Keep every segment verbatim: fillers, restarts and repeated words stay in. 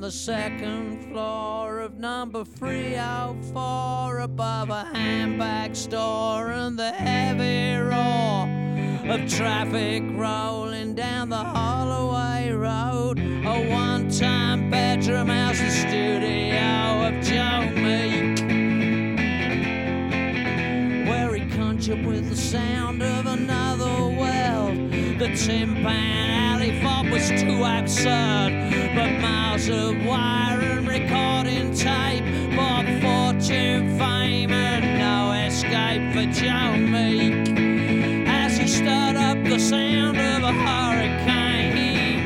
the second floor of number three oh four, above a handbag store and the heavy roar of traffic rolling down the Holloway Road. A one-time bedroom house and studio of Joe Meek, where he conjured with the sound of another world. The Tin Pan Alley thought was too absurd, but miles of wire and recording tape bought fortune, fame and no escape for Joe Meek as he stirred up the sound of a hurricane.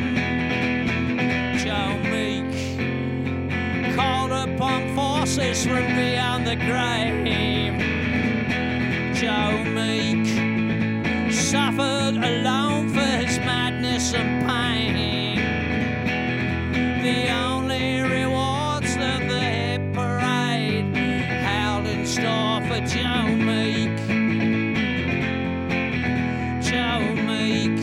Joe Meek called upon forces from beyond the grave. Joe Meek suffered alone for his madness and pain. The only rewards of the hit parade held in store for Joe Meek. Joe Meek.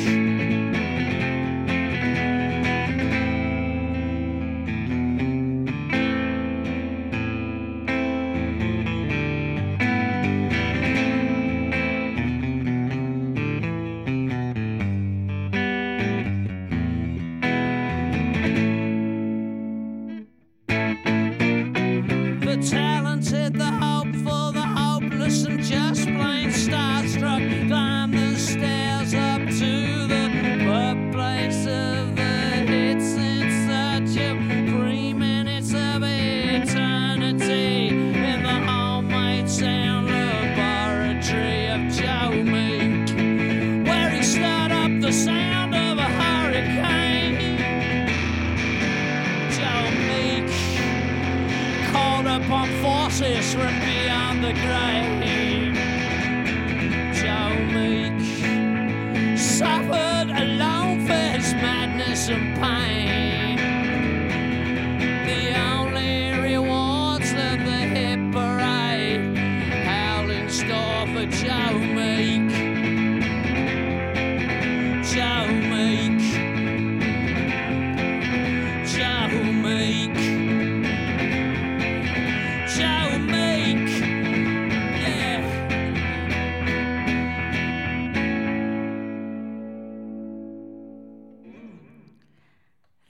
The talented, the hopeful, the hopeless, and just plain starstruck climb the stairs up to the birthplace of the hits in search of three minutes of eternity in the homemade sound laboratory of Joe Meek, where he stirred up the sound of a hurricane. Joe Meek called upon forces from beyond the grave. Joe Meek suffered alone for his madness and pain.